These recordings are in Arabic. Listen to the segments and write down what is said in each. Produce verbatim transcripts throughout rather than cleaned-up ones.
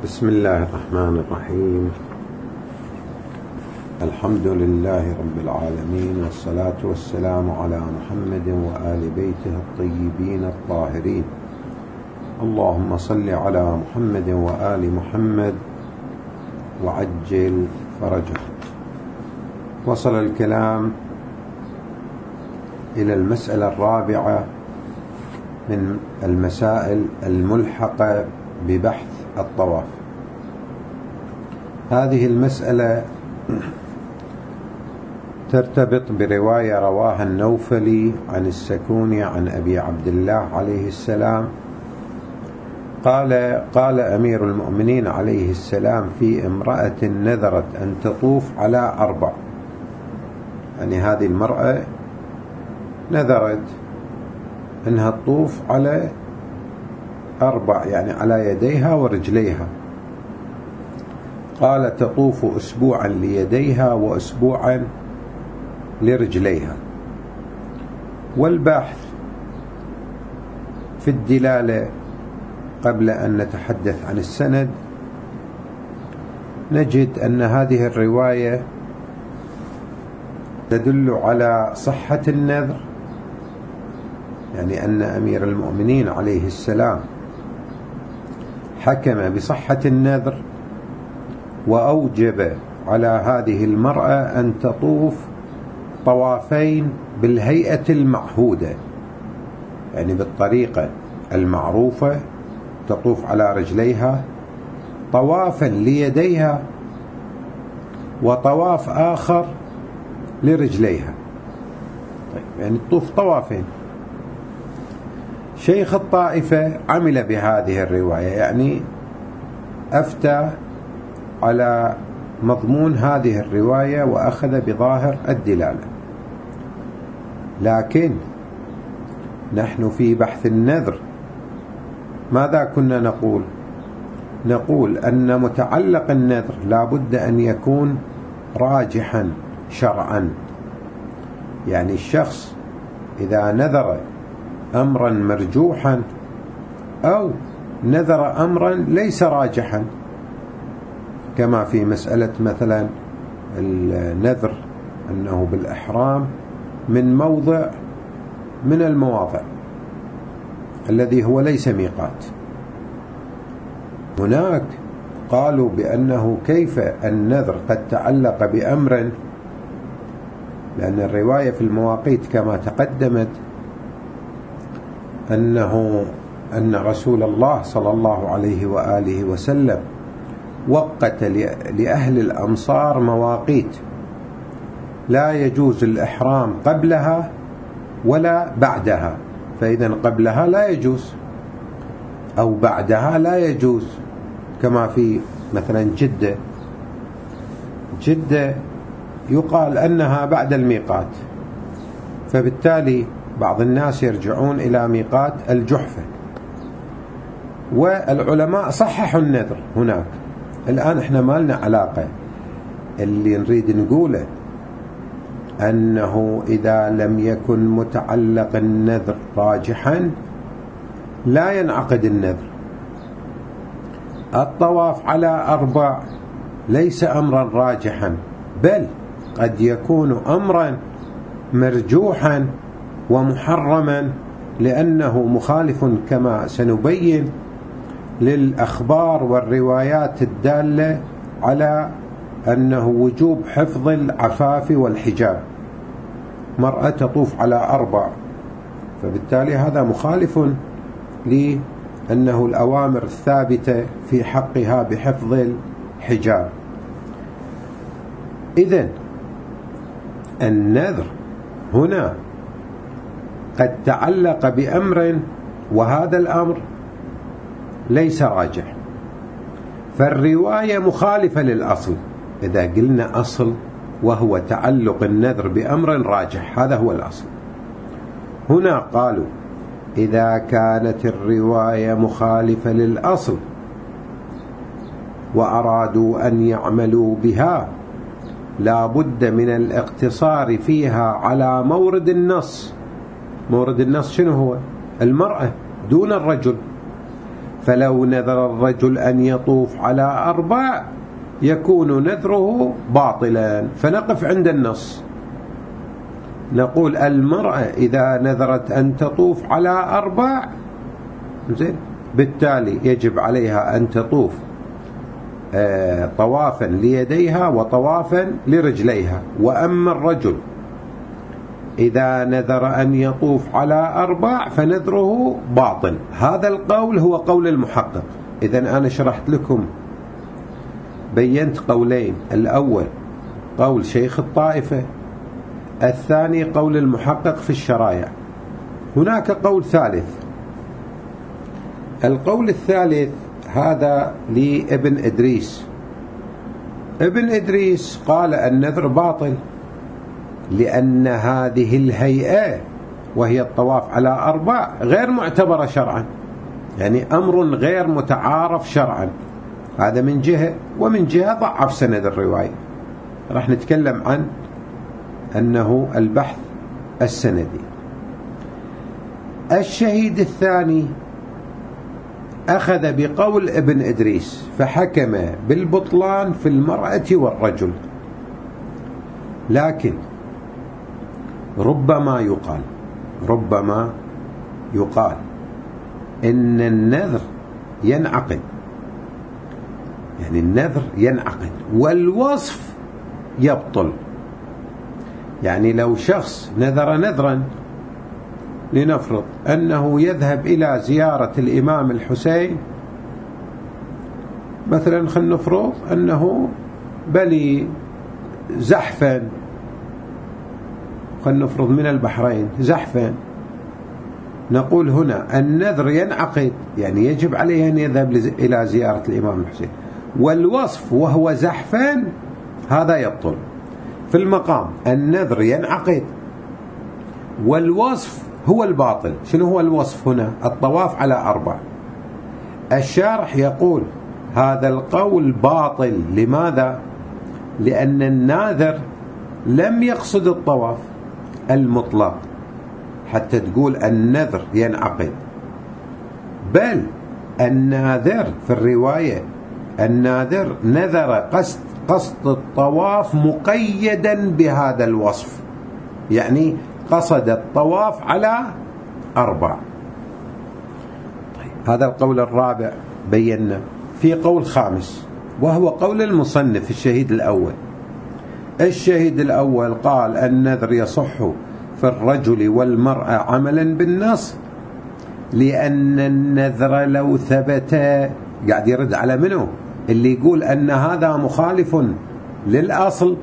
بسم الله الرحمن الرحيم. الحمد لله رب العالمين، والصلاة والسلام على محمد وآل بيته الطيبين الطاهرين. اللهم صل على محمد وآل محمد وعجل فرجه. وصل الكلام إلى المسألة الرابعة من المسائل الملحقة ببحث الطواف. هذه المسألة ترتبط برواية رواها النوفلي عن السكوني عن أبي عبد الله عليه السلام قال: قال أمير المؤمنين عليه السلام في امرأة نذرت أن تطوف على أربع. يعني هذه المرأة نذرت أنها تطوف على أربع، يعني على يديها ورجليها. قال: تطوف أسبوعا ليديها وأسبوعا لرجليها. والبحث في الدلالة قبل أن نتحدث عن السند نجد أن هذه الرواية تدل على صحة النذر، يعني أن أمير المؤمنين عليه السلام حكم بصحة النذر وأوجب على هذه المرأة أن تطوف طوافين بالهيئة المعهودة، يعني بالطريقة المعروفة. تطوف على رجليها طوافا ليديها وطواف آخر لرجليها، طيب يعني تطوف طوافين. شيخ الطائفة عمل بهذه الرواية، يعني أفتى على مضمون هذه الرواية وأخذ بظاهر الدلالة. لكن نحن في بحث النذر ماذا كنا نقول؟ نقول أن متعلق النذر لا بد أن يكون راجحا شرعا. يعني الشخص إذا نذر أمرا مرجوحا أو نذر أمرا ليس راجحا، كما في مسألة مثلا النذر أنه بالإحرام من موضع من المواضع الذي هو ليس ميقات، هناك قالوا بأنه كيف النذر قد تعلق بأمر، لأن الرواية في المواقيت كما تقدمت أنه أن رسول الله صلى الله عليه وآله وسلم وقت لأهل الأمصار مواقيت لا يجوز الإحرام قبلها ولا بعدها، فإذا قبلها لا يجوز أو بعدها لا يجوز، كما في مثلا جدة. جدة يقال أنها بعد الميقات، فبالتالي بعض الناس يرجعون إلى ميقات الجحفة، والعلماء صححوا النذر هناك. الآن احنا ما لنا علاقة، اللي نريد نقوله أنه إذا لم يكن متعلق النذر راجحا لا ينعقد النذر. الطواف على أربع ليس أمرا راجحا، بل قد يكون أمرا مرجوحا ومحرما، لأنه مخالف كما سنبين للأخبار والروايات الدالة على أنه وجوب حفظ العفاف والحجاب. مرأة تطوف على أربع، فبالتالي هذا مخالف لأنه الأوامر الثابتة في حقها بحفظ الحجاب. إذن النذر هنا قد تعلق بأمر وهذا الأمر ليس راجح، فالرواية مخالفة للأصل. إذا قلنا أصل وهو تعلق النذر بأمر راجح، هذا هو الأصل. هنا قالوا إذا كانت الرواية مخالفة للأصل وأرادوا أن يعملوا بها لا بد من الاقتصار فيها على مورد النص. مورد النص شنو هو؟ المرأة دون الرجل. فلو نذر الرجل أن يطوف على أربع يكون نذره باطلا. فنقف عند النص نقول المرأة إذا نذرت أن تطوف على أربع زين بالتالي يجب عليها أن تطوف آه طوافا ليديها وطوافا لرجليها. وأما الرجل إذا نذر أن يطوف على أربع فنذره باطل. هذا القول هو قول المحقق. إذن أنا شرحت لكم بينت قولين، الأول قول شيخ الطائفة، الثاني قول المحقق في الشرائع. هناك قول ثالث، القول الثالث هذا لابن إدريس. ابن إدريس قال النذر باطل لأن هذه الهيئة وهي الطواف على أربع غير معتبرة شرعا، يعني أمر غير متعارف شرعا. هذا من جهة، ومن جهة ضعف سند الرواية. راح نتكلم عن أنه البحث السندي. الشهيد الثاني أخذ بقول ابن إدريس فحكم بالبطلان في المرأة والرجل، لكن ربما يقال ربما يقال إن النذر ينعقد، يعني النذر ينعقد والوصف يبطل. يعني لو شخص نذر نذرا، لنفرض أنه يذهب إلى زيارة الإمام الحسين مثلا، خلينا نفرض أنه بلي زحفا، خلينا نفرض من البحرين زحفا، نقول هنا النذر ينعقد، يعني يجب عليه أن يذهب إلى زيارة الإمام الحسين، والوصف وهو زحفا هذا يبطل. في المقام النذر ينعقد والوصف هو الباطل. شنو هو الوصف هنا؟ الطواف على أربع. الشارح يقول هذا القول باطل. لماذا؟ لأن الناذر لم يقصد الطواف المطلق حتى تقول النذر ينعقد، بل الناذر في الرواية الناذر نذر قصد قصد الطواف مقيدا بهذا الوصف، يعني قصد الطواف على أربع. طيب هذا القول الرابع بينا. في قول خامس وهو قول المصنف الشهيد الأول. الشهيد الأول قال النذر يصح في الرجل والمرأة عملا بالنص لأن النذر لو ثبت. قاعد يرد على منه؟ اللي يقول أن هذا مخالف للأصل،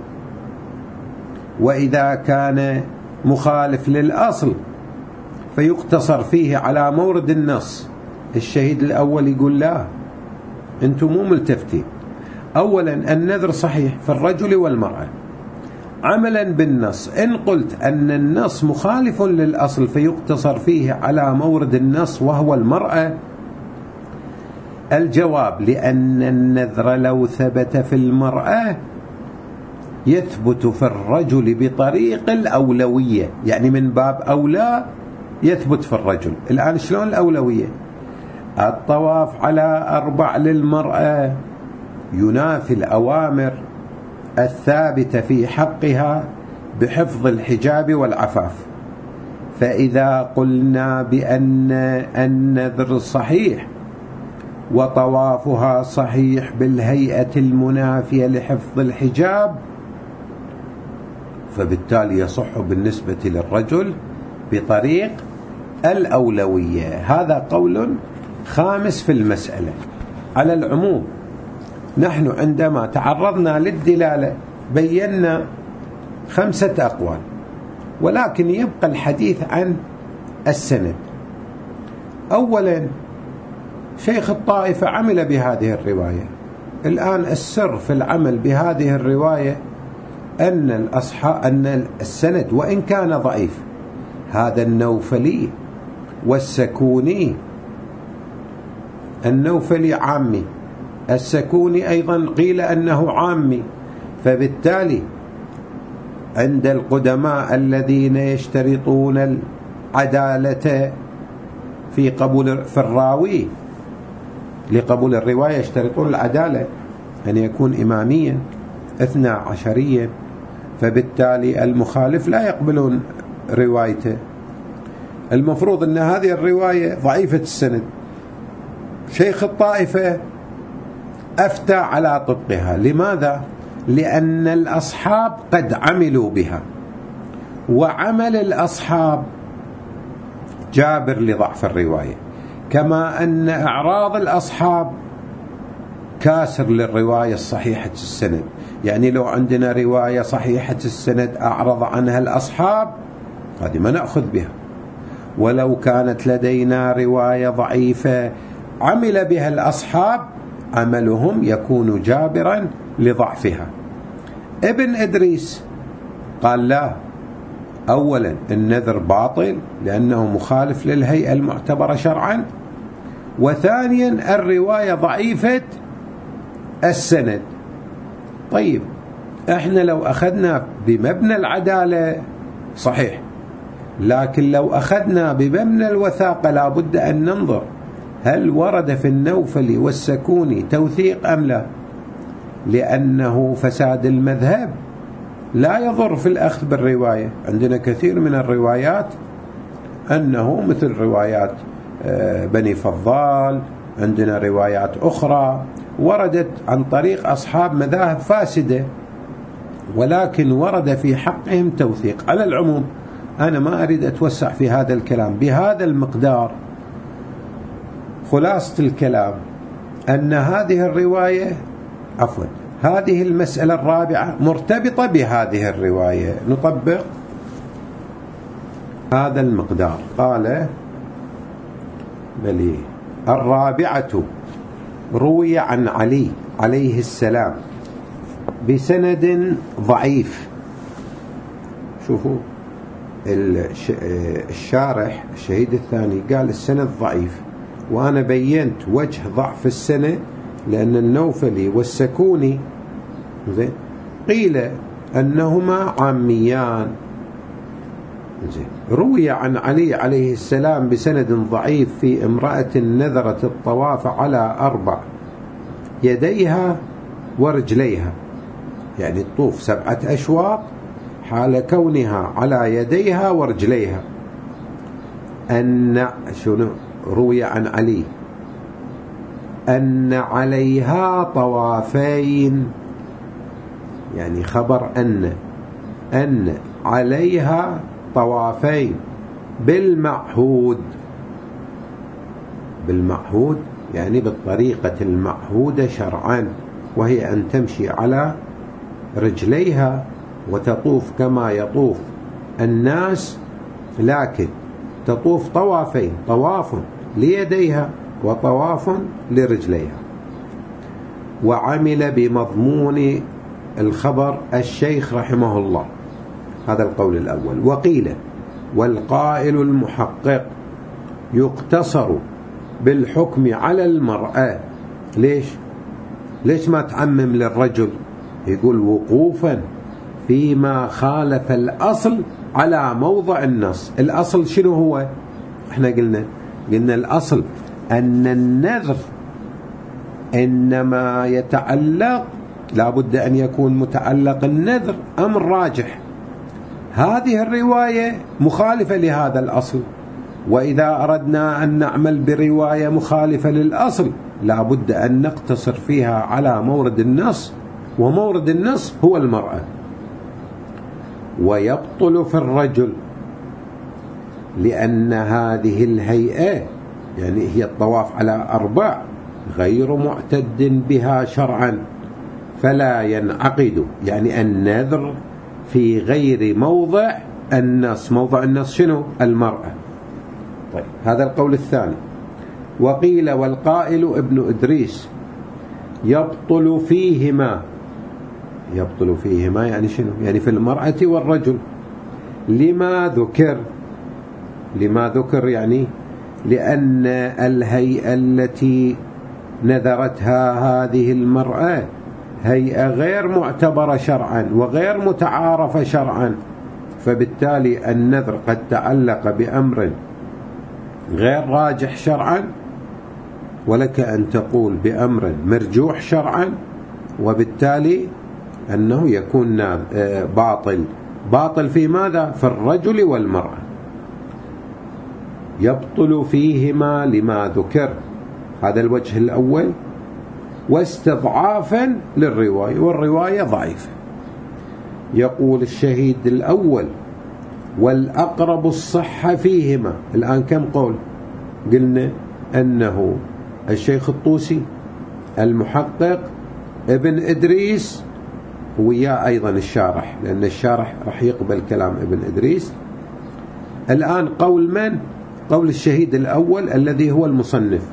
وإذا كان مخالف للأصل فيقتصر فيه على مورد النص. الشهيد الأول يقول لا، أنتم مو ملتفتين. أولا النذر صحيح في الرجل والمرأة عملا بالنص. إن قلت أن النص مخالف للأصل فيقتصر فيه على مورد النص وهو المرأة، الجواب لأن النذر لو ثبت في المرأة يثبت في الرجل بطريق الأولوية، يعني من باب أولى يثبت في الرجل. الآن شلون الأولوية؟ الطواف على أربع للمرأة ينافي الأوامر الثابتة في حقها بحفظ الحجاب والعفاف. فإذا قلنا بأن النذر صحيح وطوافها صحيح بالهيئة المنافية لحفظ الحجاب، فبالتالي يصح بالنسبة للرجل بطريق الأولوية. هذا قول خامس في المسألة. على العموم نحن عندما تعرضنا للدلالة بينا خمسة أقوال، ولكن يبقى الحديث عن السند. أولا شيخ الطائفة عمل بهذه الرواية. الآن السر في العمل بهذه الرواية أن الأصحاب أن السند وإن كان ضعيف، هذا النوفلي والسكوني، النوفلي عامي، السكوني أيضا قيل أنه عامي، فبالتالي عند القدماء الذين يشترطون العدالة في قبول في الراوي لقبول الرواية يشترطون العدالة، أن يكون إماميا اثنا عشريا، فبالتالي المخالف لا يقبلون روايته. المفروض أن هذه الرواية ضعيفة السند، شيخ الطائفة أفتى على طبقها. لماذا؟ لأن الأصحاب قد عملوا بها، وعمل الأصحاب جابر لضعف الرواية، كما أن إعراض الأصحاب كاسر للرواية الصحيحة السند. يعني لو عندنا رواية صحيحة السند أعرض عنها الأصحاب هذه ما نأخذ بها، ولو كانت لدينا رواية ضعيفة عمل بها الأصحاب عملهم يكون جابرا لضعفها. ابن إدريس قال لا، أولا النذر باطل لأنه مخالف للهيئة المعتبرة شرعا، وثانيا الرواية ضعيفة السند. طيب احنا لو أخذنا بمبنى العدالة صحيح، لكن لو أخذنا بمبنى الوثاقة لابد أن ننظر هل ورد في النوفلي والسكوني توثيق أم لا، لأنه فساد المذهب لا يضر في الأخذ بالرواية. عندنا كثير من الروايات أنه مثل روايات بني فضال، عندنا روايات أخرى وردت عن طريق أصحاب مذاهب فاسدة، ولكن ورد في حقهم توثيق. على العموم أنا ما أريد أتوسع في هذا الكلام بهذا المقدار. خلاصة الكلام أن هذه الرواية عفوا هذه المسألة الرابعة مرتبطة بهذه الرواية. نطبق هذا المقدار. قال بلي الرابعة روي عن علي عليه السلام بسند ضعيف. شوفوا الشارح الشهيد الثاني قال السند ضعيف، وأنا بينت وجه ضعف السند لأن النوفلي والسكوني زين قيل أنهما عاميان. زين روي عن علي عليه السلام بسند ضعيف في امرأة نذرت الطواف على أربع يديها ورجليها، يعني الطوف سبعة أشواط حال كونها على يديها ورجليها. أن شنو روي عن علي أن عليها طوافين، يعني خبر أن أن عليها طوافين بالمعهود. بالمعهود يعني بالطريقة المعهودة شرعا، وهي أن تمشي على رجليها وتطوف كما يطوف الناس، لكن تطوف طوافين، طواف ليديها وطواف لرجليها. وعمل بمضمون الخبر الشيخ رحمه الله، هذا القول الأول. وقيل والقائل المحقق يقتصر بالحكم على المرأة. ليش ليش ما تعمم للرجل؟ يقول وقوفا فيما خالف الأصل على موضع النص. الأصل شنو هو؟ احنا قلنا قلنا الأصل أن النذر إنما يتعلق، لابد أن يكون متعلق النذر أمر راجح. هذه الرواية مخالفة لهذا الأصل، وإذا أردنا أن نعمل برواية مخالفة للأصل لابد أن نقتصر فيها على مورد النص، ومورد النص هو المرأة. ويبطل في الرجل لأن هذه الهيئة يعني هي الطواف على أربع غير معتد بها شرعا، فلا ينعقد، يعني النذر في غير موضع النص. موضع النص شنو؟ المرأة. طيب هذا القول الثاني. وقيل والقائل ابن إدريس يبطل فيهما. يبطل فيهما يعني شنو؟ يعني في المرأة والرجل. لما ذكر لما ذكر يعني لأن الهيئة التي نذرتها هذه المرأة هيئة غير معتبرة شرعا وغير متعارفة شرعا، فبالتالي النذر قد تعلق بأمر غير راجح شرعا، ولك أن تقول بأمر مرجوح شرعا وبالتالي أنه يكون باطل. باطل في ماذا؟ في الرجل والمرأة، يبطل فيهما لما ذكر. هذا الوجه الأول، واستضعافا للرواية، والرواية ضعيفة. يقول الشهيد الأول والأقرب الصحة فيهما. الآن كم قول؟ قلنا أنه الشيخ الطوسي، المحقق، ابن إدريس، وياه أيضا الشارح، لأن الشارح رح يقبل كلام ابن إدريس. الآن قول من؟ قول الشهيد الأول الذي هو المصنف.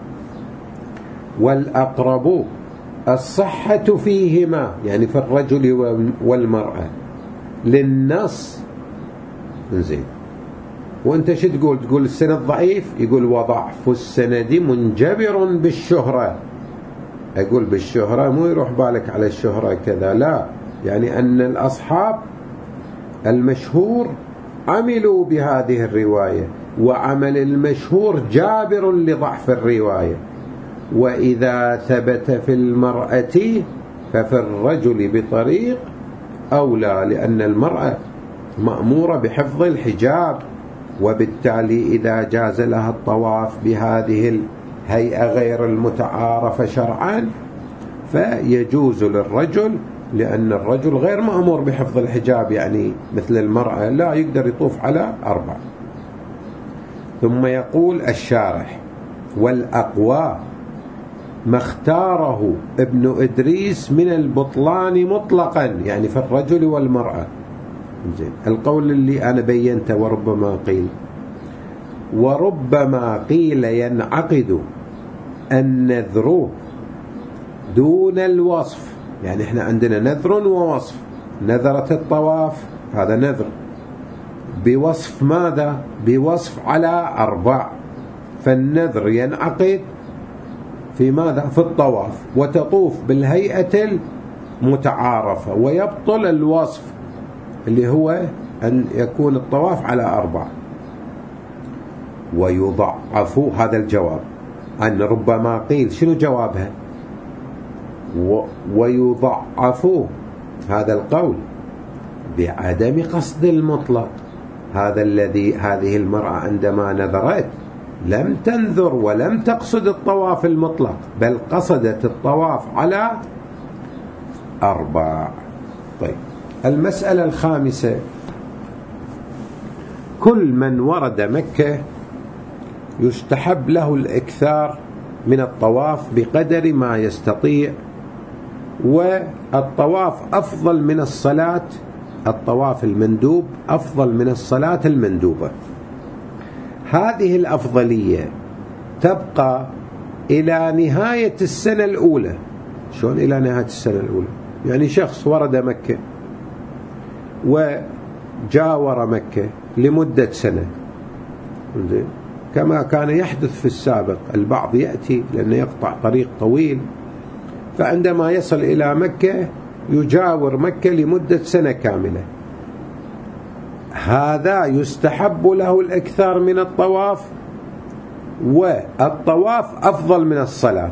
والأقرب الصحة فيهما، يعني في الرجل والمرأة، للنص. زين، وانت شو تقول؟ تقول السند ضعيف؟ يقول وضعف السند منجبر بالشهرة. أقول بالشهرة مو يروح بالك على الشهرة كذا، لا، يعني أن الأصحاب المشهور عملوا بهذه الرواية، وعمل المشهور جابر لضعف الرواية. وإذا ثبت في المرأة ففي الرجل بطريق أولى، لأن المرأة مأمورة بحفظ الحجاب، وبالتالي إذا جاز لها الطواف بهذه الهيئة غير المتعارفة شرعا فيجوز للرجل، لأن الرجل غير مأمور بحفظ الحجاب، يعني مثل المرأة لا يقدر يطوف على أربع. ثم يقول الشارح والأقوى ما اختاره ابن إدريس من البطلان مطلقا، يعني في الرجل والمرأة. زين، القول اللي أنا بينته وربما قيل وربما قيل ينعقد النذر دون الوصف. يعني احنا عندنا نذر ووصف. نذرة الطواف هذا نذر بوصف ماذا؟ بوصف على أربع. فالنذر ينعقد في ماذا؟ في الطواف، وتطوف بالهيئة المتعارفة، ويبطل الوصف اللي هو أن يكون الطواف على أربع. ويضعف، هذا الجواب. أن ربما قيل، شنو جوابها؟ ويضعف هذا القول بعدم قصد المطلق. هذا الذي هذه المرأة عندما نذرت لم تنذر ولم تقصد الطواف المطلق، بل قصدت الطواف على أربع. طيب، المسألة الخامسة، كل من ورد مكة يستحب له الإكثار من الطواف بقدر ما يستطيع، والطواف أفضل من الصلاة. الطواف المندوب أفضل من الصلاة المندوبة. هذه الأفضلية تبقى إلى نهاية السنة الأولى. شلون إلى نهاية السنة الأولى؟ يعني شخص ورد مكة وجاور مكة لمدة سنة، كما كان يحدث في السابق. البعض يأتي لأنه يقطع طريق طويل، فعندما يصل إلى مكة يجاور مكة لمدة سنة كاملة. هذا يستحب له الإكثار من الطواف، والطواف أفضل من الصلاة.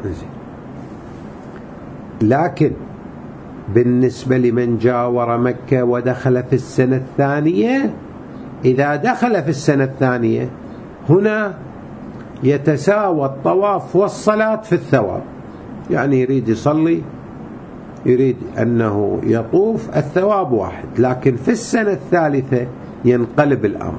لكن بالنسبة لمن جاور مكة ودخل في السنة الثانية، إذا دخل في السنة الثانية هنا يتساوى الطواف والصلاة في الثواب. يعني يريد يصلي، يريد أنه يطوف، الثواب واحد. لكن في السنة الثالثة ينقلب الأمر،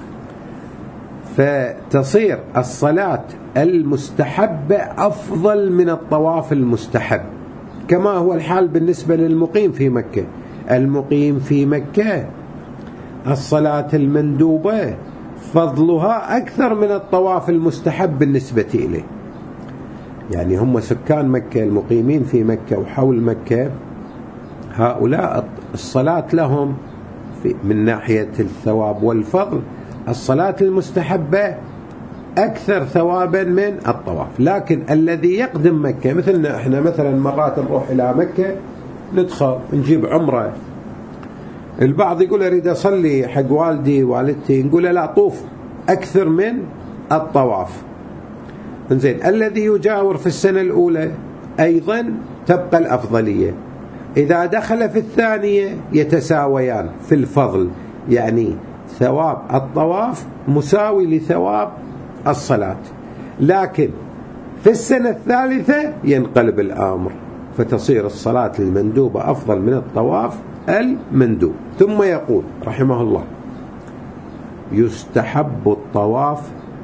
فتصير الصلاة المستحبة أفضل من الطواف المستحب، كما هو الحال بالنسبة للمقيم في مكة. المقيم في مكة الصلاة المندوبة فضلها أكثر من الطواف المستحب بالنسبة إليه. يعني هم سكان مكة المقيمين في مكة وحول مكة، هؤلاء الصلاة لهم في من ناحية الثواب والفضل الصلاة المستحبة أكثر ثوابا من الطواف. لكن الذي يقدم مكة مثلنا احنا، مثلا مرات نروح إلى مكة ندخل نجيب عمرة، البعض يقول أريد أصلي حق والدي والدتي، نقول لا، طوف أكثر من الطواف. إنزين الذي يجاور في السنة الأولى أيضا تبقى الأفضلية، إذا دخل في الثانية يتساويان في الفضل، يعني ثواب الطواف مساوي لثواب الصلاة، لكن في السنة الثالثة ينقلب الأمر، فتصير الصلاة المندوبة أفضل من الطواف المندوب. ثم يقول رحمه الله: يستحب الطواف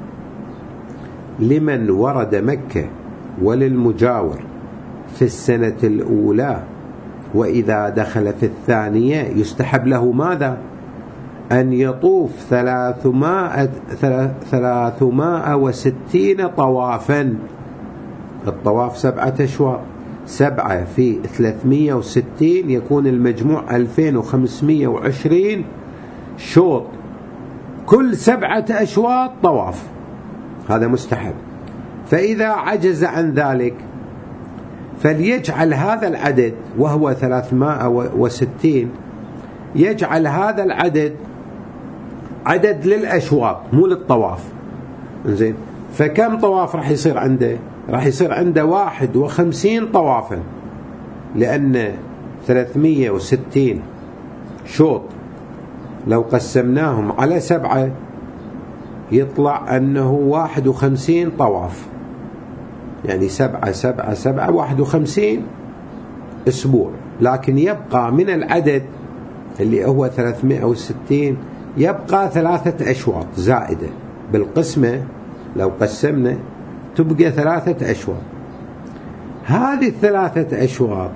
لمن ورد مكة وللمجاور في السنة الأولى، وإذا دخل في الثانية يستحب له ماذا؟ أن يطوف ثلاثمائة, ثلاثمائة وستين طوافا. الطواف سبعة أشواط، سبعة في ثلاثمائة وستين يكون المجموع ألفين وخمسمائة وعشرين شوط، كل سبعة أشواط طواف، هذا مستحب. فإذا عجز عن ذلك فليجعل هذا العدد وهو ثلاثمائة وستين، يجعل هذا العدد عدد للأشواط مو للطواف. زين، فكم طواف راح يصير عنده؟ راح يصير عنده واحد وخمسين طوافا، لأن ثلاثمائة وستين شوط لو قسمناهم على سبعة يطلع أنه واحد وخمسين طواف، يعني سبعة سبعة سبعة واحد وخمسين أسبوع. لكن يبقى من العدد اللي هو ثلاثمائة وستين يبقى ثلاثة أشواط زائدة، بالقسمة لو قسمنا تبقى ثلاثة أشواط. هذه الثلاثة أشواط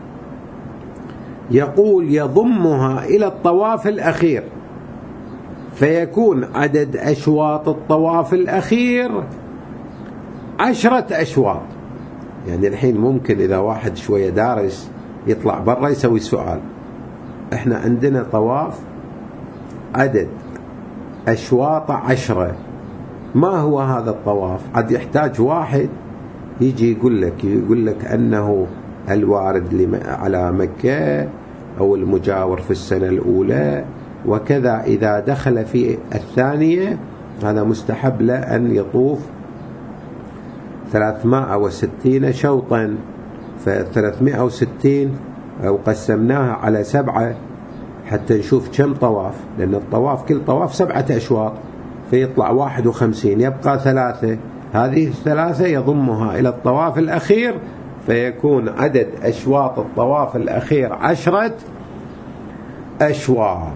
يقول يضمها إلى الطواف الأخير، فيكون عدد أشواط الطواف الأخير عشرة أشواط. يعني الحين ممكن إذا واحد شوية دارس يطلع برا يسوي سؤال: إحنا عندنا طواف عدد أشواط عشرة، ما هو هذا الطواف؟ عاد يحتاج واحد يجي يقول لك يقول لك أنه الوارد على مكة أو المجاور في السنة الأولى، وكذا إذا دخل في الثانية هذا مستحب له أن يطوف ثلاثمائة وستين شوطا. فثلاثمائة وستين أو قسمناها على سبعة حتى نشوف كم طواف، لأن الطواف كل طواف سبعة أشواط، فيطلع واحد وخمسين، يبقى ثلاثة، هذه الثلاثة يضمها إلى الطواف الأخير، فيكون عدد أشواط الطواف الأخير عشرة أشواط.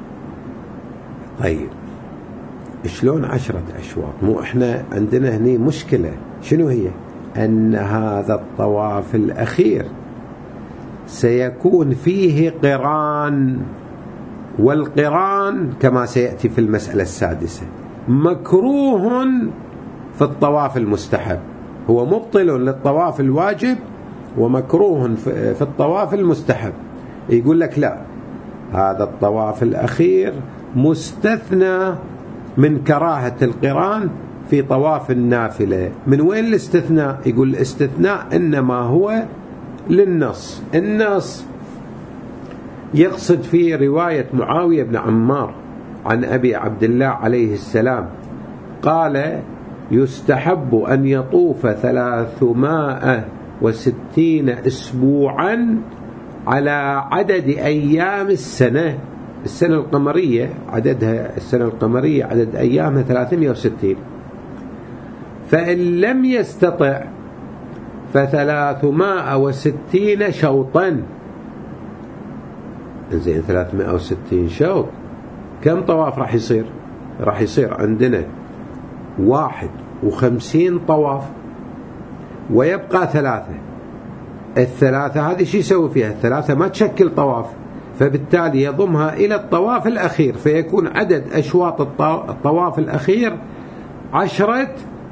طيب شلون عشرة أشواط؟ مو إحنا عندنا هني مشكلة، شنو هي؟ أن هذا الطواف الأخير سيكون فيه قران، والقران كما سيأتي في المسألة السادسة مكروه في الطواف المستحب، هو مبطل للطواف الواجب ومكروه في الطواف المستحب. يقول لك لا، هذا الطواف الأخير مستثنى من كراهة القران في طواف النافلة. من وين الاستثناء؟ يقول الاستثناء إنما هو للنص. النص يقصد في رواية معاوية بن عمار عن أبي عبد الله عليه السلام قال: يستحب أن يطوف ثلاثمائة وستين أسبوعا على عدد أيام السنة. السنة القمرية عددها السنة القمرية عدد أيامها ثلاثمائة وستين، فإن لم يستطع فثلاثمائة وستين شوطا. زين، ثلاثمائة وستين شوط كم طواف راح يصير؟ راح يصير عندنا واحد وخمسين طواف، ويبقى ثلاثة. الثلاثة هذه شو يسوي فيها؟ الثلاثة ما تشكل طواف، فبالتالي يضمها إلى الطواف الأخير، فيكون عدد أشواط الطواف الأخير عشرة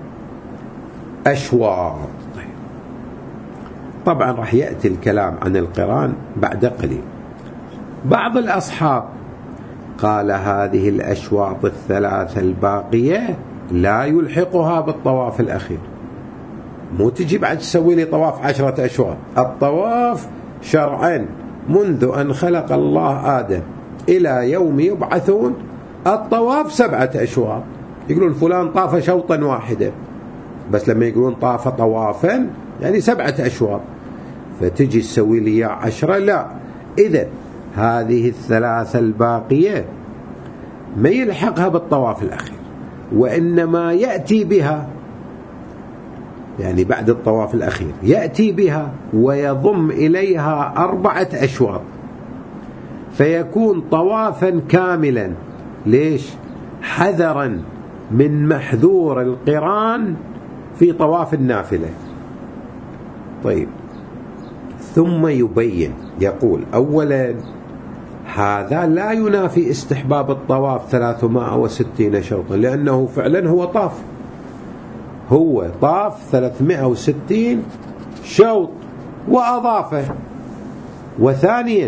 أشواط. طيب. طبعا راح يأتي الكلام عن القران بعد قليل. بعض الأصحاب قال هذه الأشواط الثلاثة الباقية لا يلحقها بالطواف الأخير، مو تجي بعد تسوي لي طواف عشرة أشواط. الطواف شرعا منذ أن خلق الله آدم إلى يوم يبعثون الطواف سبعة أشواط. يقولون فلان طاف شوطا واحدا، بس لما يقولون طاف طوافا يعني سبعة أشواط، فتجي تسوي لي عشرة، لا. إذن هذه الثلاثة الباقية ما يلحقها بالطواف الأخير، وإنما يأتي بها يعني بعد الطواف الأخير يأتي بها ويضم إليها أربعة أشواط، فيكون طوافا كاملا. ليش؟ حذرا من محذور القران في طواف النافلة. طيب، ثم يبين يقول أولا هذا لا ينافي استحباب الطواف ثلاثمائة وستين شوطا، لأنه فعلا هو طاف هو طاف ثلاثمائة وستين شوط وأضافه. وثانيا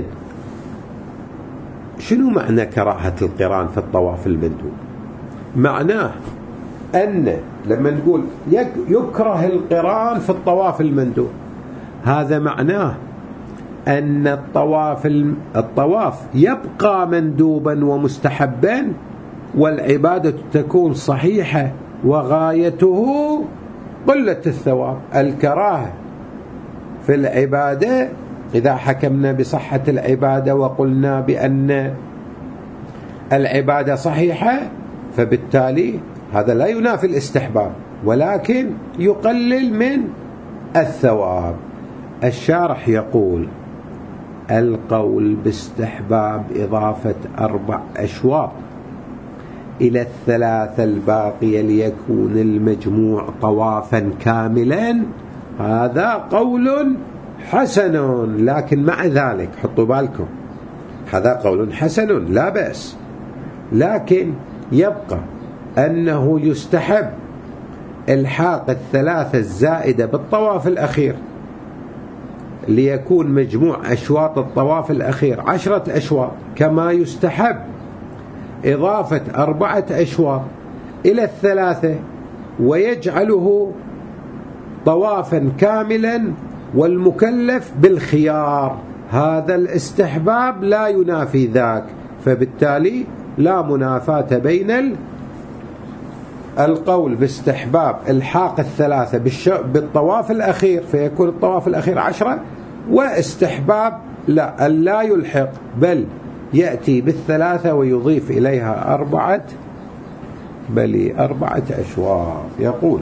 شنو معنى كراهة القران في الطواف المندوب؟ معناه أن لما نقول يكره القران في الطواف المندوب، هذا معناه أن الطواف الطواف يبقى مندوبا ومستحبا، والعبادة تكون صحيحة وغايته قلة الثواب. الكراهة في العبادة إذا حكمنا بصحة العبادة وقلنا بأن العبادة صحيحة، فبالتالي هذا لا ينافي الاستحباب ولكن يقلل من الثواب. الشارح يقول القول باستحباب إضافة أربع أشواط إلى الثلاثة الباقية ليكون المجموع طوافا كاملا، هذا قول حسن. لكن مع ذلك حطوا بالكم، هذا قول حسن لا بأس، لكن يبقى أنه يستحب الحاق الثلاثة الزائدة بالطواف الأخير ليكون مجموع أشواط الطواف الأخير عشرة أشواط، كما يستحب إضافة أربعة أشواط إلى الثلاثة ويجعله طوافا كاملا، والمكلف بالخيار. هذا الاستحباب لا ينافي ذاك، فبالتالي لا منافاة بين القول باستحباب الحاق الثلاثة بالطواف الأخير فيكون الطواف الأخير عشرة، واستحباب لا لا يلحق بل يأتي بالثلاثة ويضيف إليها أربعة بل أربعة أشواط. يقول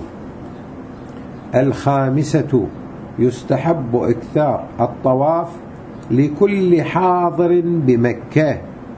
الخامسة يستحب إكثار الطواف لكل حاضر بمكة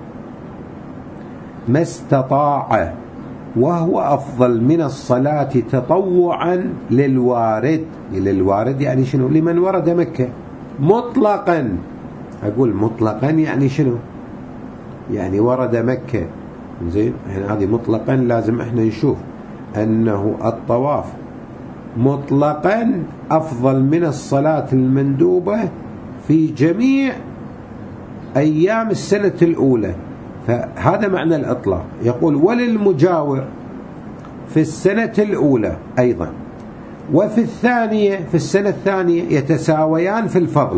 ما استطاع، وهو أفضل من الصلاة تطوعا للوارد. للوارد يعني شنو؟ لمن ورد مكة مطلقا. أقول مطلقا يعني شنو؟ يعني ورد مكة. زين، يعني هذه مطلقا لازم احنا نشوف أنه الطواف مطلقا أفضل من الصلاة المندوبة في جميع أيام السنة الأولى، فهذا معنى الإطلاق. يقول وللمجاور في السنة الأولى أيضا وفي الثانية في السنة الثانية يتساويان في الفضل،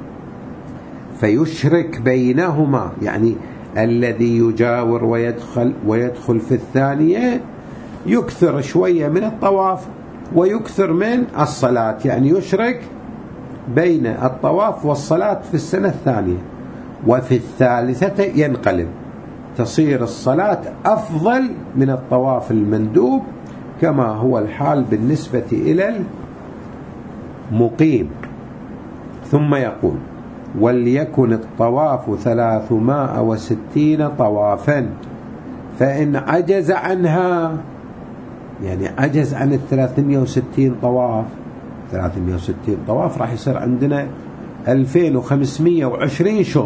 فيشرك بينهما، يعني الذي يجاور ويدخل ويدخل في الثانية يكثر شوية من الطواف ويكثر من الصلاة، يعني يشرك بين الطواف والصلاة في السنة الثانية. وفي الثالثة ينقلب، تصير الصلاة أفضل من الطواف المندوب، كما هو الحال بالنسبة إلى المقيم. ثم يقول وليكن الطواف ثلاثمائة وستين طوافا، فإن عجز عنها، يعني عجز عن الثلاثمائة وستين طواف، ثلاثمائة وستين طواف راح يصير عندنا ألفين وخمسمائة وعشرين شوط،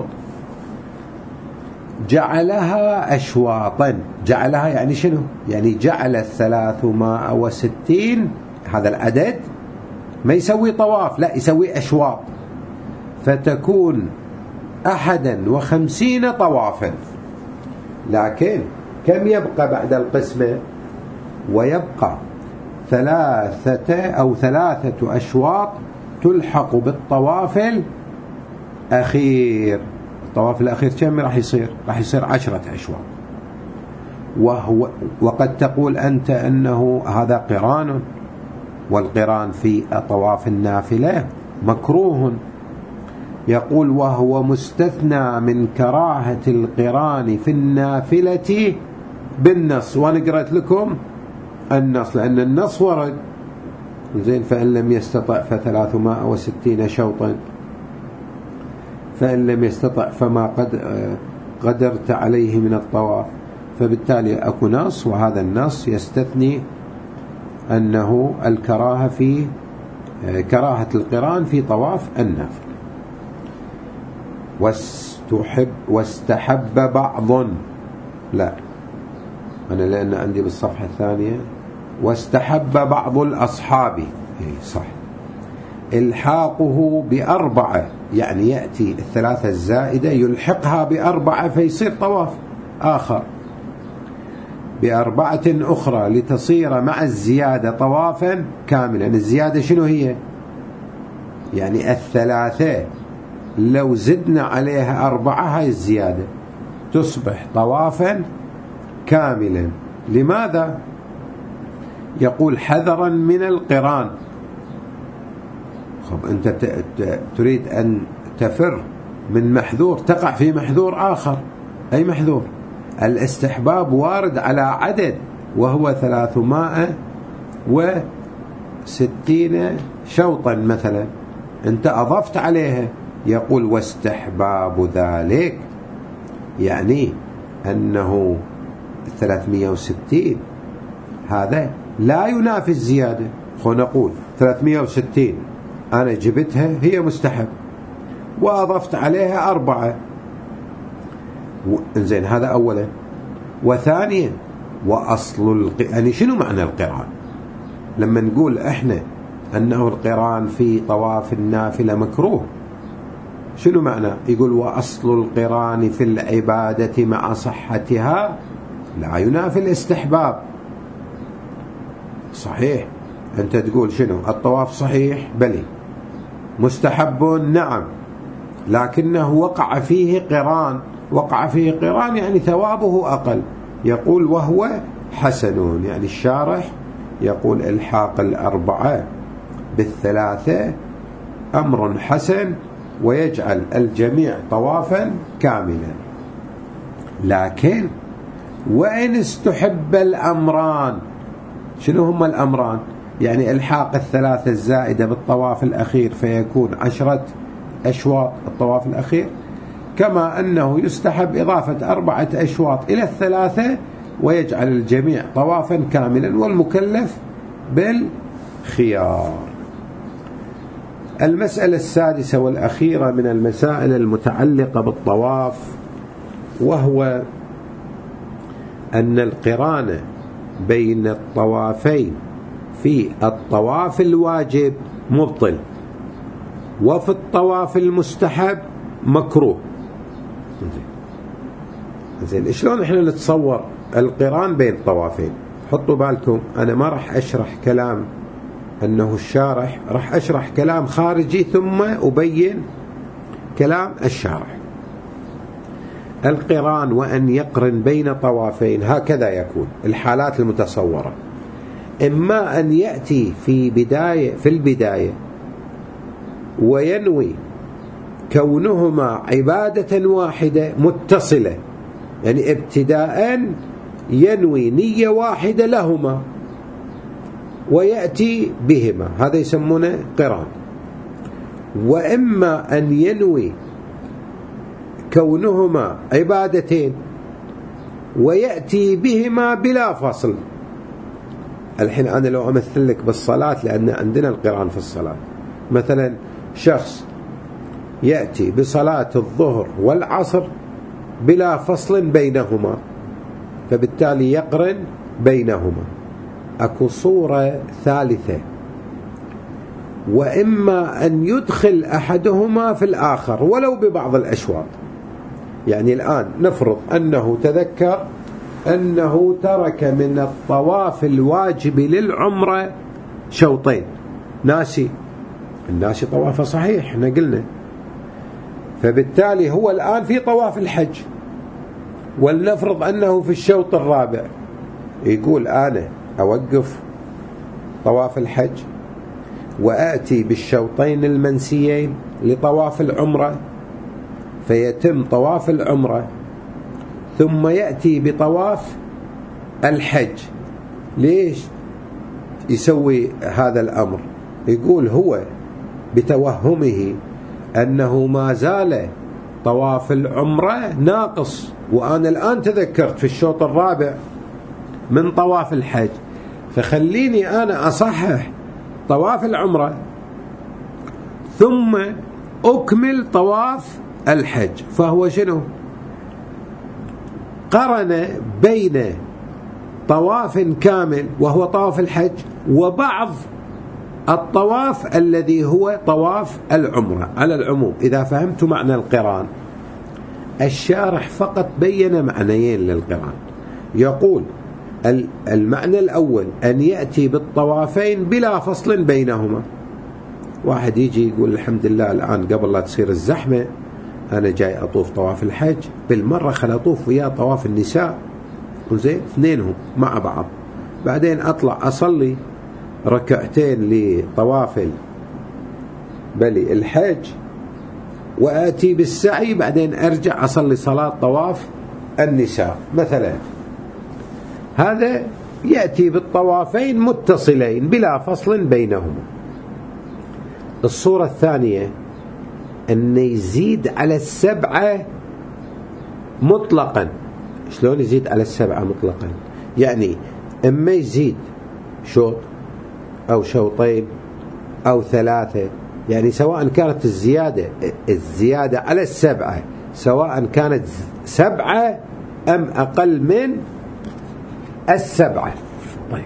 جعلها أشواطا. جعلها يعني شنو؟ يعني جعل الثلاثمائة وستين هذا العدد ما يسوي طواف، لا يسوي أشواط، فتكون أحدا وخمسين طوافا. لكن كم يبقى بعد القسمة؟ ويبقى ثلاثة أو ثلاثة أشواط تلحق بالطواف الأخير. الطواف الأخير كم راح يصير؟ راح يصير عشرة أشواط. وهو وقد تقول أنت أنه هذا قران، والقران في طواف النافلة مكروه. يقول وهو مستثنى من كراهة القران في النافلة بالنص. وأنا قرأت لكم النص لأن النص ورد زين فإن لم يستطع فثلاثمائة وستين شوطا، فإن لم يستطع فما قد قدرت عليه من الطواف. فبالتالي أكو نص، وهذا النص يستثني أنه الكراهة في كراهة القران في طواف النافلة. واستحب واستحب بعض، لا أنا لأن عندي بالصفحة الثانية واستحب بعض الأصحاب، صح، إلحاقه بأربعة، يعني يأتي الثلاثة الزائدة يلحقها بأربعة فيصير طواف آخر بأربعة أخرى لتصير مع الزيادة طوافا كاملا. الزيادة شنو هي؟ يعني الثلاثة لو زدنا عليها أربعة هاي الزيادة تصبح طوافا كاملا. لماذا؟ يقول حذرا من القران. خب أنت تريد أن تفر من محذور تقع في محذور آخر. أي محذور؟ الاستحباب وارد على عدد وهو ثلاثمائة وستين شوطا مثلا، أنت أضفت عليها. يقول واستحباب ذلك يعني أنه ثلاثمائة وستين هذا لا ينافي الزيادة. خو نقول ثلاثمائة وستين أنا جبتها هي مستحب وأضفت عليها أربعة، إنزين هذا أولا. وثانيا وأصل الق... يعني شنو معنى القران؟ لما نقول إحنا أنه القران في طواف النافلة مكروه، شنو معنى؟ يقول وأصل القران في العبادة مع صحتها لا ينافي الاستحباب. صحيح، أنت تقول شنو؟ الطواف صحيح بلي، مستحب نعم، لكنه وقع فيه قران. وقع فيه قران يعني ثوابه أقل. يقول وهو حسن، يعني الشارح يقول الحاق الأربعة بالثلاثة أمر حسن ويجعل الجميع طوافا كاملا. لكن وإن استحب الأمران، شنو هما الأمران؟ يعني الحاق الثلاثة الزائدة بالطواف الأخير فيكون عشرة أشواط الطواف الأخير، كما أنه يستحب إضافة أربعة أشواط إلى الثلاثة ويجعل الجميع طوافا كاملا، والمكلف بالخيار. المسألة السادسة والأخيرة من المسائل المتعلقة بالطواف، وهو أن القران بين الطوافين في الطواف الواجب مبطل، وفي الطواف المستحب مكروه. زين شلون احنا نتصور القران بين الطوافين؟ حطوا بالكم أنا ما راح أشرح كلام أنه الشارح، راح أشرح كلام خارجي ثم أبين كلام الشارح. القران وأن يقرن بين طوافين هكذا يكون الحالات المتصورة: إما أن يأتي في بداية في البداية وينوي كونهما عبادة واحدة متصلة، يعني ابتداء ينوي نية واحدة لهما ويأتي بهما، هذا يسمونه قران. وإما أن ينوي كونهما عبادتين ويأتي بهما بلا فصل. الحين أنا لو أمثل لك بالصلاة، لأن عندنا القران في الصلاة، مثلا شخص يأتي بصلاة الظهر والعصر بلا فصل بينهما، فبالتالي يقرن بينهما. أكو صورة ثالثة: وإما أن يدخل أحدهما في الآخر ولو ببعض الأشواط. يعني الآن نفرض أنه تذكر أنه ترك من الطواف الواجب للعمرة شوطين، ناسي، الناسي طوافه صحيح احنا قلنا، فبالتالي هو الآن في طواف الحج، ولنفرض أنه في الشوط الرابع، يقول أنا أوقف طواف الحج وآتي بالشوطين المنسيين لطواف العمرة، فيتم طواف العمرة ثم يأتي بطواف الحج. ليش يسوي هذا الأمر؟ يقول هو بتوهمه أنه ما زال طواف العمرة ناقص، وأنا الآن تذكرت في الشوط الرابع من طواف الحج، فخليني أنا أصحح طواف العمرة ثم أكمل طواف الحج. فهو شنو؟ قرن بين طواف كامل وهو طواف الحج وبعض الطواف الذي هو طواف العمرة. على العموم إذا فهمت معنى القران، الشارح فقط بين معنيين للقران. يقول المعنى الأول أن يأتي بالطوافين بلا فصل بينهما. واحد يجي يقول الحمد لله الآن قبل لا تصير الزحمة أنا جاي أطوف طواف الحج، بالمرة خل أطوف ويا طواف النساء، زين اثنينهم مع بعض، بعدين أطلع أصلي ركعتين لطواف بلي الحج وآتي بالسعي، بعدين أرجع أصلي صلاة طواف النساء مثلا. هذا يأتي بالطوافين متصلين بلا فصل بينهما. الصورة الثانية أن يزيد على السبعة مطلقا. شلون يزيد على السبعة مطلقا؟ يعني إما يزيد شوط أو شوطين أو ثلاثة، يعني سواء كانت الزيادة الزيادة على السبعة سواء كانت سبعة أم أقل من السبعة. طيب،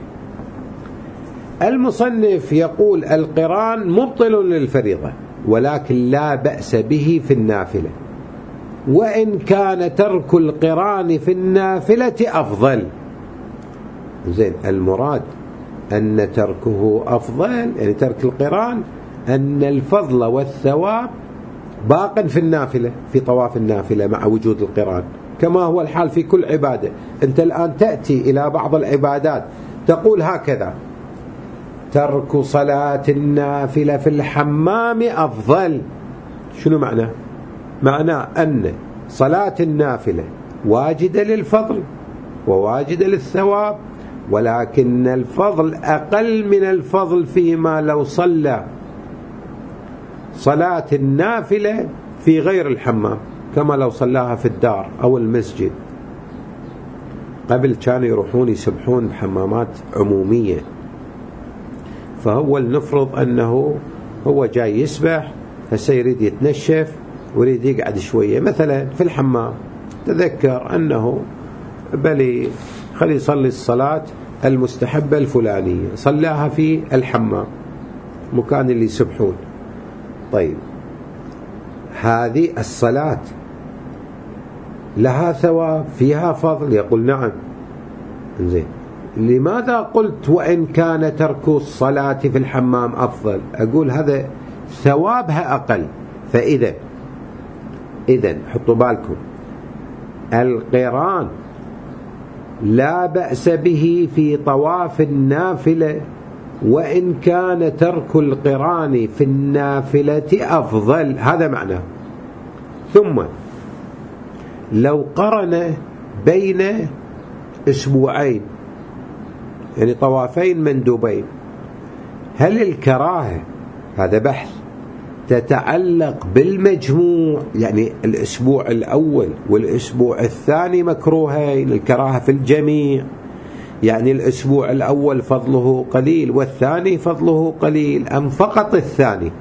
المصنف يقول القران مبطل للفريضة ولكن لا بأس به في النافلة، وإن كان ترك القران في النافلة أفضل. زين، المراد أن تركه أفضل، يعني ترك القران أن الفضل والثواب باق في النافلة، في طواف النافلة مع وجود القران، كما هو الحال في كل عبادة. أنت الآن تأتي إلى بعض العبادات تقول هكذا: ترك صلاة النافلة في الحمام أفضل. شنو معنى؟ معنى أن صلاة النافلة واجدة للفضل وواجدة للثواب، ولكن الفضل أقل من الفضل فيما لو صلى صلاة النافلة في غير الحمام، كما لو صلاها في الدار أو المسجد. قبل كانوا يروحون يسبحون بحمامات عمومية، فهو لنفرض أنه هو جاي يسبح، هسه يريد يتنشف ويريد يقعد شوية مثلا في الحمام، تذكر أنه بلي خلي يصلي الصلاة المستحبة الفلانية، صلاها في الحمام مكان اللي يسبحون. طيب، هذه الصلاة لها ثواب فيها فضل؟ يقول نعم. زين، لماذا قلت وإن كان ترك الصلاة في الحمام أفضل؟ أقول هذا ثوابها أقل. فإذا إذن حطوا بالكم، القران لا بأس به في طواف النافلة وإن كان ترك القران في النافلة أفضل، هذا معناه. ثم لو قرن بين أسبوعين، يعني طوافين مندوبين، هل الكراهة، هذا بحث، تتعلق بالمجموع؟ يعني الأسبوع الأول والأسبوع الثاني مكروهين، الكراهة في الجميع، يعني الأسبوع الأول فضله قليل والثاني فضله قليل، أم فقط الثاني؟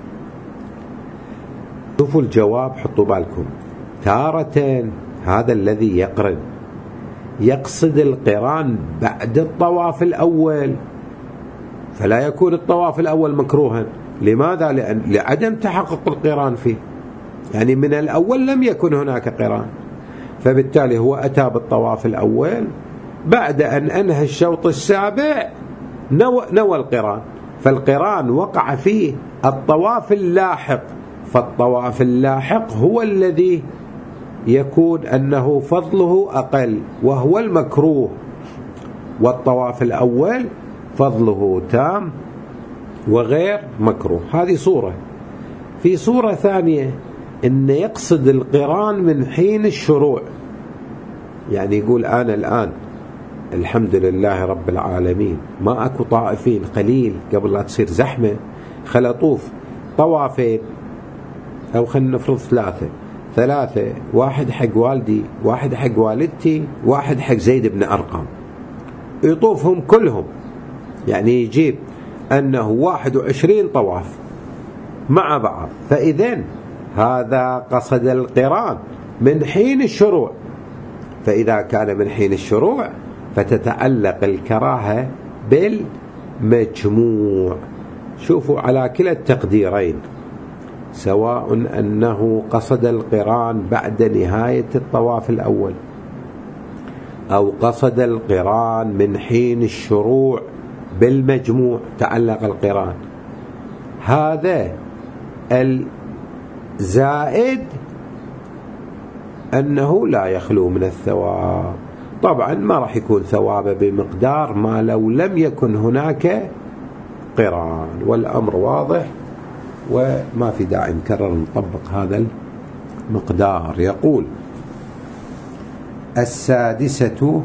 شوفوا الجواب، حطوا بالكم. تارة هذا الذي يقرن يقصد القران بعد الطواف الأول، فلا يكون الطواف الأول مكروها. لماذا؟ لأن لعدم تحقق القران فيه، يعني من الأول لم يكن هناك قران، فبالتالي هو أتى بالطواف الأول، بعد أن أنهى الشوط السابع نوى, نوى القران، فالقران وقع فيه الطواف اللاحق، فالطواف اللاحق هو الذي يكون أنه فضله أقل وهو المكروه، والطواف الأول فضله تام وغير مكروه. هذه صورة. في صورة ثانية إن يقصد القران من حين الشروع، يعني يقول أنا الآن الحمد لله رب العالمين ما أكو طائفين، قليل قبل لا تصير زحمة خلطوف طوافين، أو خلينا نفرض ثلاثة ثلاثة واحد حق والدي، واحد حق والدتي، واحد حق زيد بن أرقم، يطوفهم كلهم، يعني يجيب أنه واحد وعشرين طواف مع بعض. فإذن هذا قصد القران من حين الشروع، فإذا كان من حين الشروع فتتعلق الكراهة بالمجموع. شوفوا على كلا التقديرين، سواء أنه قصد القران بعد نهاية الطواف الأول أو قصد القران من حين الشروع بالمجموع تعلق القران، هذا الزائد أنه لا يخلو من الثواب. طبعا ما راح يكون ثوابه بمقدار ما لو لم يكن هناك قران، والأمر واضح وما في داعي نكرر نطبق هذا المقدار. يقول السادسة،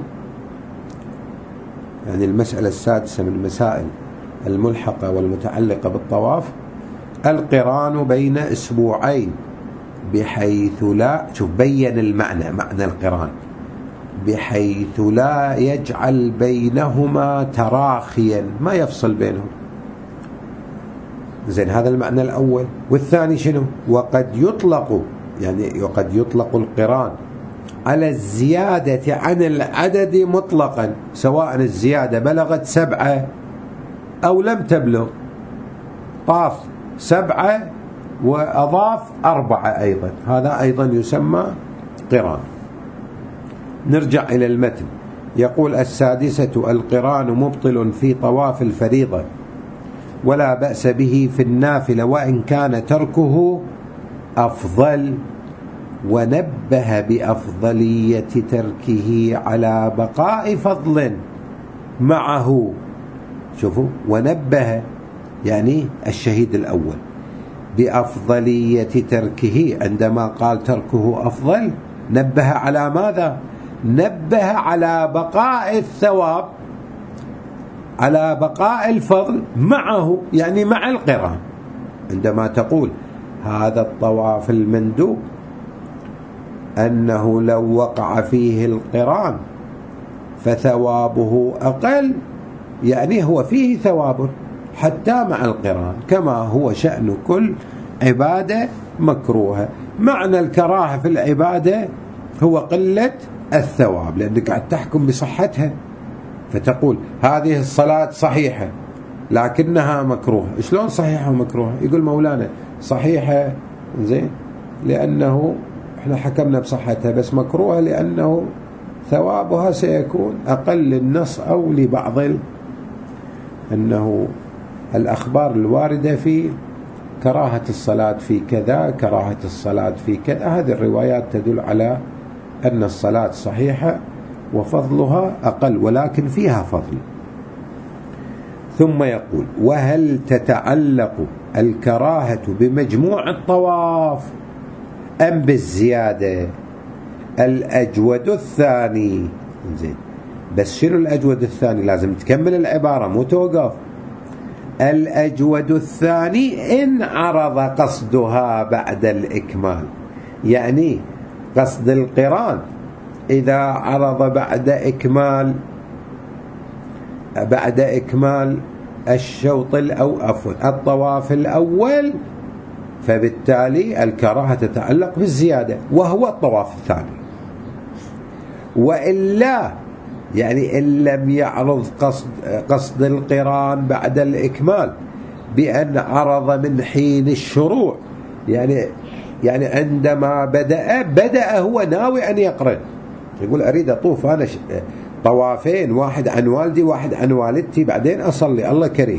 يعني المسألة السادسة من المسائل الملحقة والمتعلقة بالطواف، القران بين أسبوعين بحيث لا، شوف بين المعنى، معنى القران، بحيث لا يجعل بينهما تراخيا، ما يفصل بينهم. زين، هذا المعنى الأول. والثاني شنو؟ وقد يطلق، يعني وقد يطلق القران على الزيادة عن العدد مطلقا، سواء الزيادة بلغت سبعة أو لم تبلغ، طاف سبعة وأضاف أربعة أيضا، هذا أيضا يسمى قران. نرجع إلى المتن. يقول السادسة القران مبطل في طواف الفريضة ولا بأس به في النافلة وإن كان تركه أفضل، ونبه بأفضلية تركه على بقاء فضل معه. شوفوا، ونبه يعني الشهيد الأول بأفضلية تركه، عندما قال تركه أفضل نبه على ماذا؟ نبه على بقاء الثواب، على بقاء الفضل معه، يعني مع القران. عندما تقول هذا الطواف المندوب أنه لو وقع فيه القران فثوابه أقل، يعني هو فيه ثواب حتى مع القران، كما هو شأن كل عبادة مكروهة. معنى الكراهة في العبادة هو قلة الثواب، لأنك قاعد تحكم بصحتها، فتقول هذه الصلاة صحيحة لكنها مكروهة. شلون صحيحة ومكروهة؟ يقول مولانا صحيحة زين لأنه احنا حكمنا بصحتها، بس مكروهة لأنه ثوابها سيكون أقل للنص أو لبعض أنه الأخبار الواردة في كراهة الصلاة في كذا، كراهة الصلاة في كذا، هذه الروايات تدل على أن الصلاة صحيحة وفضلها أقل، ولكن فيها فضل. ثم يقول وهل تتعلق الكراهة بمجموع الطواف أم بالزيادة؟ الأجود الثاني. زين، بس شنو الأجود الثاني؟ لازم تكمل العبارة مو توقف. الأجود الثاني إن عرض قصدها بعد الإكمال، يعني قصد القران إذا عرض بعد إكمال بعد إكمال الشوط أو عفوا الطواف الأول، فبالتالي الكراهة تتعلق بالزيادة وهو الطواف الثاني. وإلا يعني إن لم يعرض قصد, قصد القران بعد الإكمال بأن عرض من حين الشروع، يعني يعني عندما بدأ بدأ هو ناوي أن يقرن، يقول أريد أطوف أنا طوافين، واحد عن والدي واحد عن والدتي، بعدين أصلي الله كريم.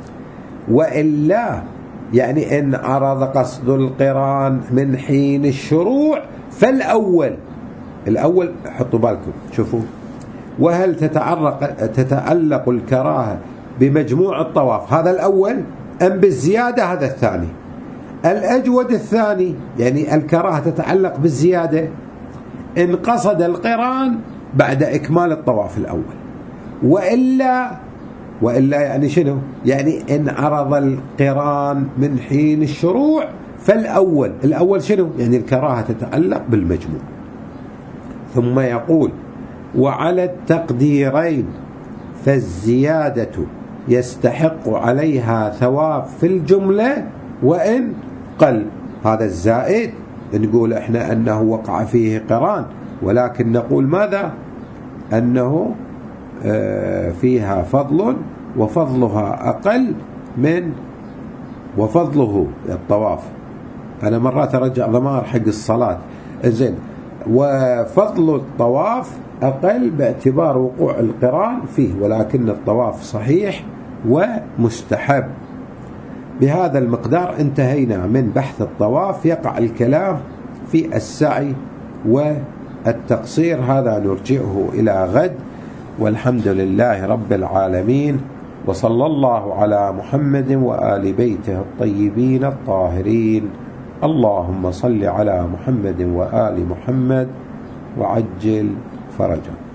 وإلا يعني إن عرض قصد القران من حين الشروع فالأول، الأول حطوا بالكم شوفوا، وهل تتعلق تتعلق الكراهة بمجموع الطواف، هذا الأول أم بالزيادة، هذا الثاني. الأجود الثاني يعني الكراهة تتعلق بالزيادة إن قصد القران بعد إكمال الطواف الأول، وإلا وإلا يعني شنو؟ يعني إن عرض القران من حين الشروع فالأول. الأول شنو؟ يعني الكراهة تتعلق بالمجموع. ثم يقول: وعلى التقديرين فالزيادة يستحق عليها ثواب في الجملة وإن قل. هذا الزائد نقول إحنا أنه وقع فيه قران، ولكن نقول ماذا؟ أنه فيها فضل وفضلها أقل من وفضله الطواف. أنا مرات أرجع ضمائر حق الصلاة. زين، وفضل الطواف أقل باعتبار وقوع القران فيه، ولكن الطواف صحيح ومستحب. بهذا المقدار انتهينا من بحث الطواف. يقع الكلام في السعي والتقصير، هذا نرجعه إلى غد، والحمد لله رب العالمين، وصلى الله على محمد وآل بيته الطيبين الطاهرين. اللهم صل على محمد وآل محمد وعجل فرجه.